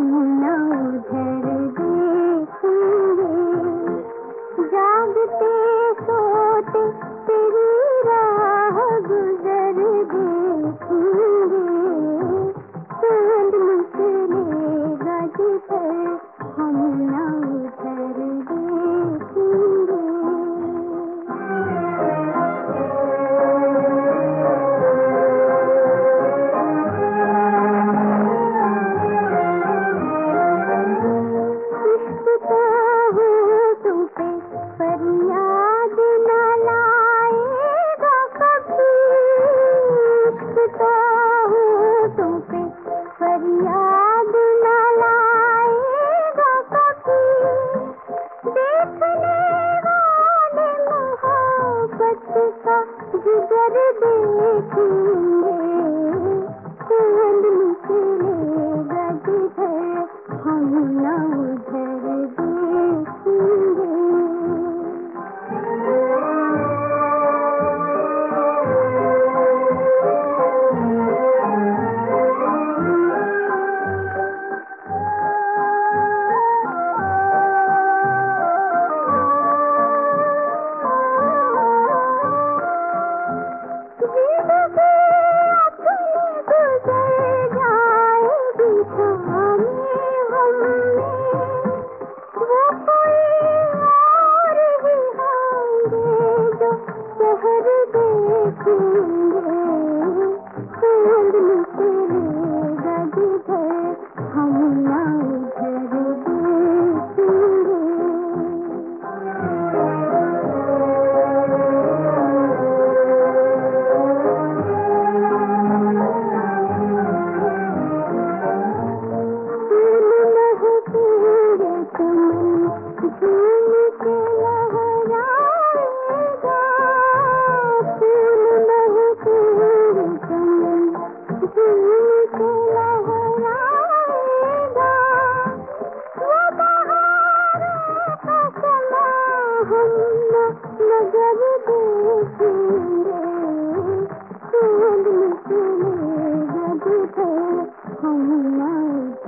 हम न उधर देखेंगे, जागते सोते तेरी राह गुजर देखेंगे। चांद निकलेगा जिधर हम न उधर देखेंगे। फरियाद न लाएगा कभी, इश्क़ हूँ तुम पे फरियाद न लाएगा कभी। देखने वाले मोहब्बत का जिगर देखेंगे, चांद निकलेगा जिधर हम न उधर देखेंगे। नजर देखेंगे, चांद निकलेगा जिधर हम न